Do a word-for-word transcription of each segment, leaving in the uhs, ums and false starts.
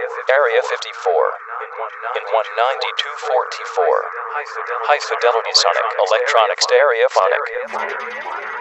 Area fifty-four. In one ninety-two forty-four. High Fidelity Sonic Electronic Stereophonic.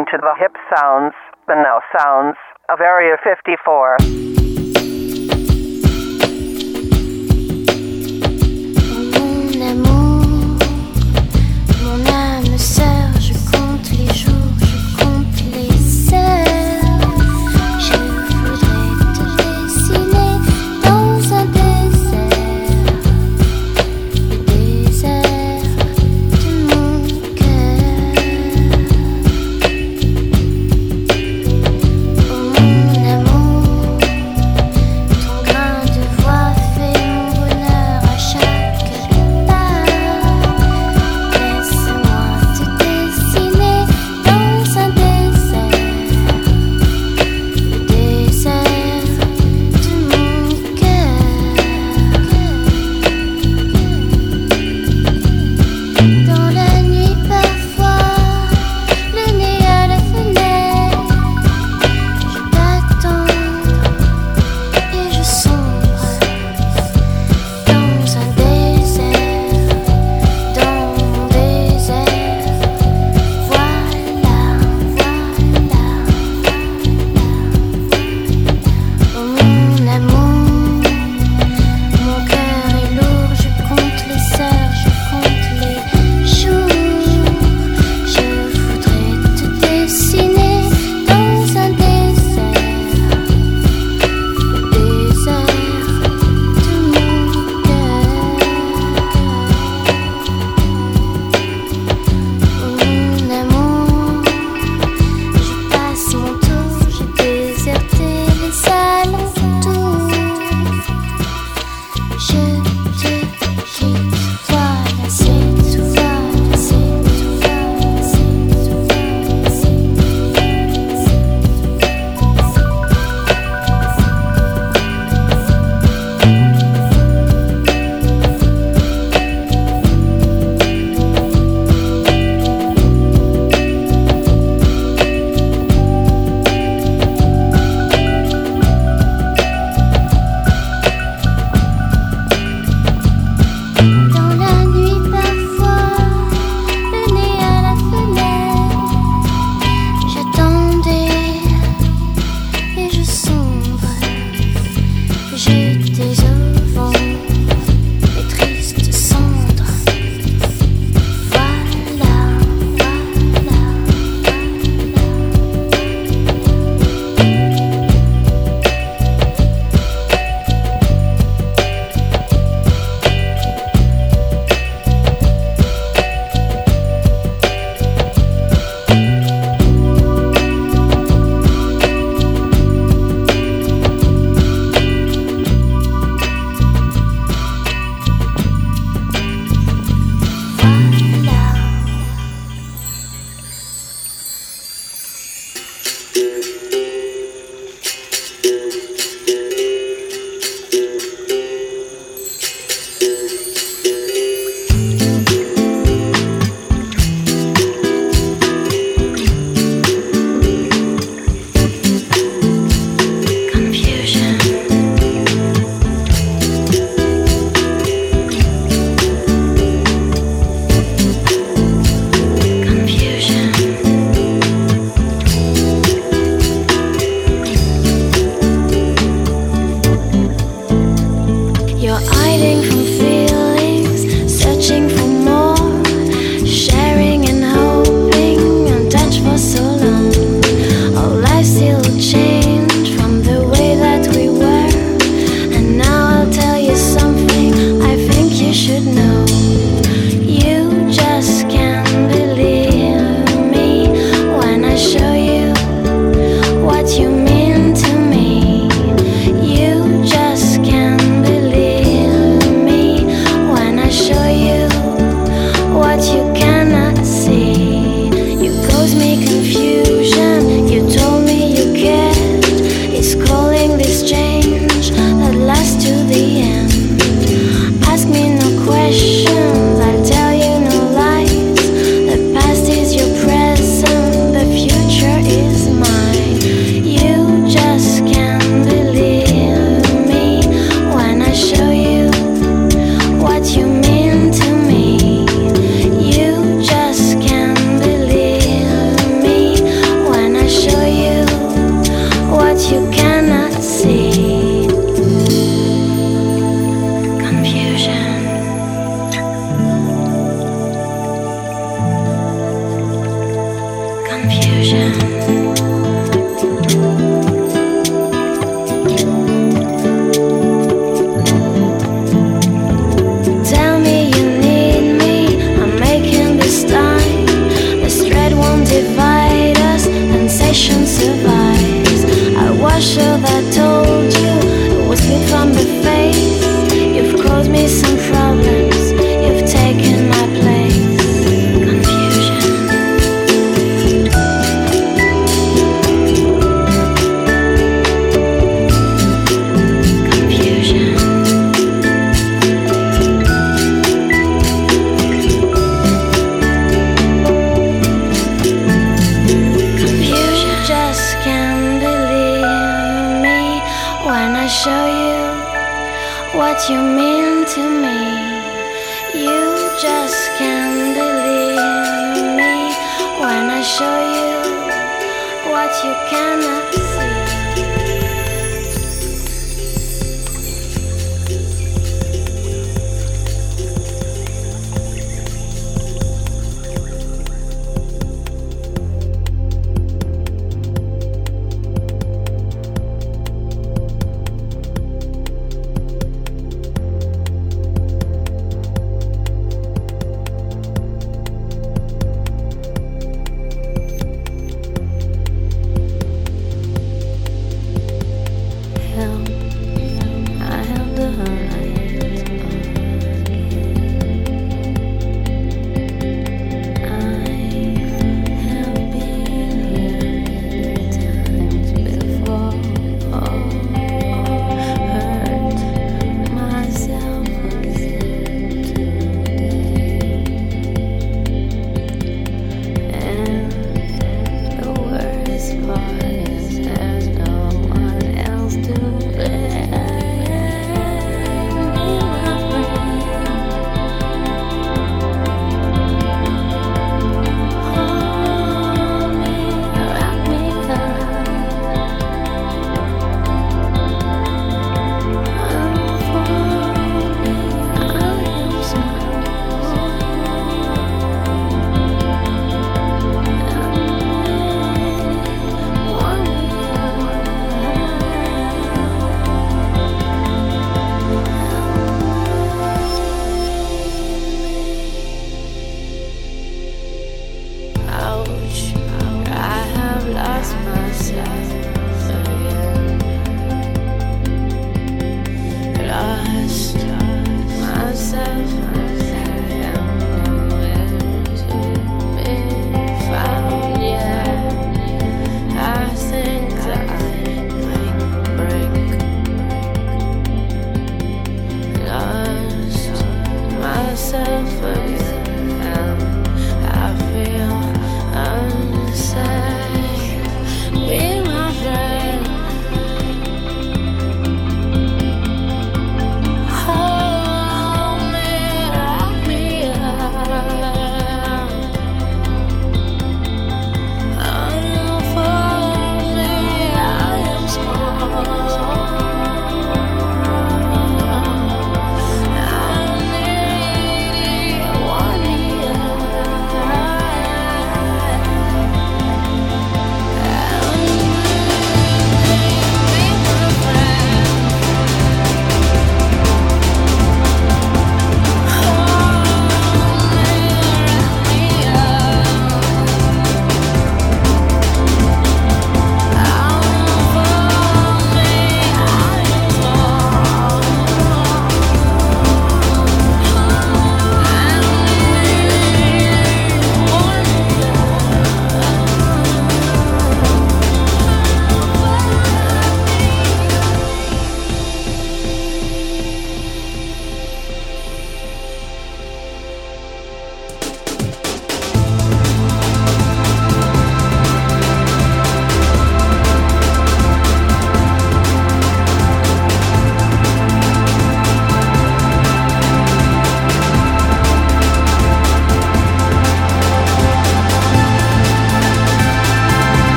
listening to the hip sounds, the now sounds of Area fifty-four. Mon amour, mon âme sœur, je compte les jours, je compte les heures. Je voudrais te dessiner dans un désert, le désert de mon cœur. Oh mon amour, ton grain de voix fait mon bonheur à chaque pas. Laisse-moi te dessiner dans un désert, le désert de mon cœur. Dans la nuit parfois, le nez à la fenêtre, je t'attends et je sombre dans un désert, dans mon désert. Voilà, voilà. Oh mon amour, mon cœur est lourd, je compte les heures, je compte les jours. Je voudrais te dessiner dans un désert, le désert de mon cœur. Oh mon amour, je passe mon tour, j'ai déserté les alentours. Je te quitte, voilà c'est tout, voilà c'est tout, voilà c'est tout, voilà c'est Dans la nuit parfois, le nez à la fenêtre, j'attendais et je sombre, jetés au vent, les tristes cendres. Voilà, voilà, voilà. Confusion. Confusion. You're hiding from feelings, searching for more, sharing and hoping, untouched for so long. Our lives still change from the way that we were, and now I'll tell you something I think you should know. You just can't believe me when I show you what you mean to me. You just can't believe me. when I show you what you mean to me. You just can't believe me when I show you what you cannot see.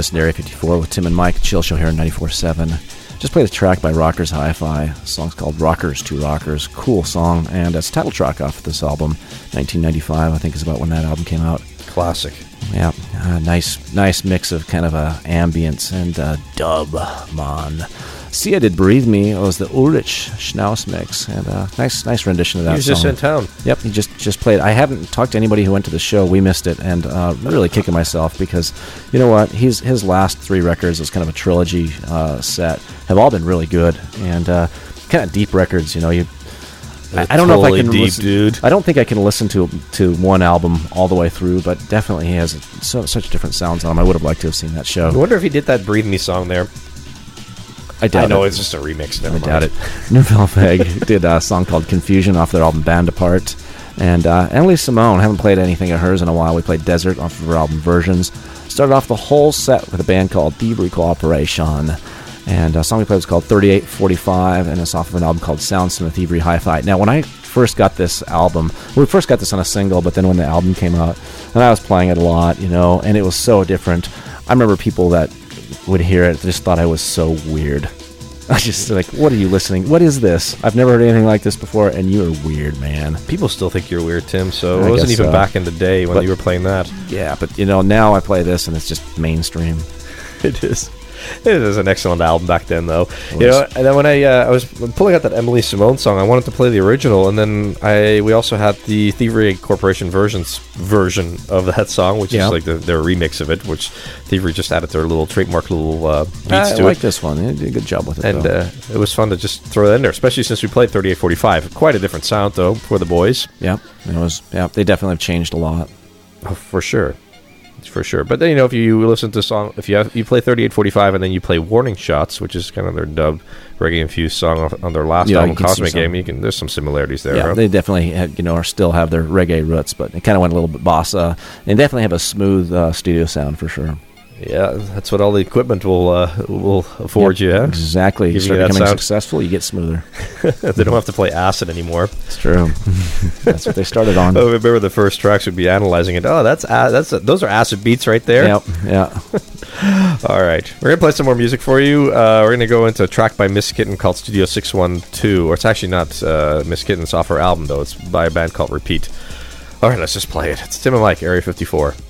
listening to Area fifty-four with Tim and Mike. Chill Show here on ninety-four point seven. Just played a track by Rockers Hi-Fi. The song's called Rockers to Rockers. Cool song, and it's a title track off this album. nineteen ninety-five, I think, is about when that album came out. Classic. Yeah, uh, nice nice mix of kind of a ambience and uh, dub, man. Sia did Breathe Me. It was the Ulrich Schnauz mix, and uh, nice nice rendition of that He was song. just in town. Yep, he just, just played. I haven't talked to anybody who went to the show. We missed it, and uh, really kicking myself because, you know what, he's his last three records was kind of a trilogy uh, set, have all been really good, and uh, kind of deep records, you know. You, I, I don't know if I can deep, listen, dude. I don't think I can listen to to one album all the way through, but definitely he has so, such different sounds on him. I would have liked to have seen that show. I wonder if he did that Breathe Me song there. I doubt I know it. it's just a remix. I Never doubt mind. it. New Velvet did a song called Confusion off their album Band Apart. And uh, Emily Simone, haven't played anything of hers in a while. We played Desert off of her album Versions. Started off the whole set with a band called Thievery Cooperation. And a song we played was called thirty-eight forty-five, and it's off of an album called Soundsmith Thievery Hi-Fi. Now, when I first got this album, we first got this on a single, but then when the album came out, and I was playing it a lot, you know, and it was so different. I remember people that would hear it just thought I was so weird. I just like, what are you listening? What is this? I've never heard anything like this before, and you are weird, man. People still think you're weird, Tim, so I it wasn't guess even so. back in the day when But- you were playing that. Yeah, but you know, now I play this, and it's just mainstream. It is. It is an excellent album back then, though. It You know, was. and then when I uh, I was pulling out that Emily Simone song, I wanted to play the original, and then I we also had the Thievery Corporation versions version of that song, which Yeah. is like the, their remix of it, which Thievery just added their little trademark little uh, beats I to like it. this one. They did a good job with it, And though. uh, it was fun to just throw that in there, especially since we played thirty-eight forty-five. Quite a different sound, though, for the boys. yeah, it was. Yeah, they definitely have changed a lot. Oh, for sure. For sure. But then, you know, if you listen to a song, if you have, you play thirty-eight forty-five and then you play Warning Shots, which is kind of their dub reggae-infused song off- on their last Yeah, album, you can see Cosmic some- Game, you can, there's some similarities there. Yeah, huh? they definitely had, you know, are still have their reggae roots, but it kind of went a little bit bossa. And definitely have a smooth uh, studio sound for sure. Yeah, that's what all the equipment will uh, will afford you. Huh? Exactly. You Give you start that becoming sound. successful, you get smoother. They don't have to play acid anymore. It's true. That's what they started on. Oh, remember the first tracks would be analyzing it. Oh, that's a- that's a- those are acid beats right there. Yep. Yeah. All right, we're gonna play some more music for you. Uh, we're gonna go into a track by Miss Kitten called Studio six one two, or it's actually not uh, Miss Kitten's off her album though. It's by a band called Repeat. All right, let's just play it. It's Tim and Mike, Area fifty-four.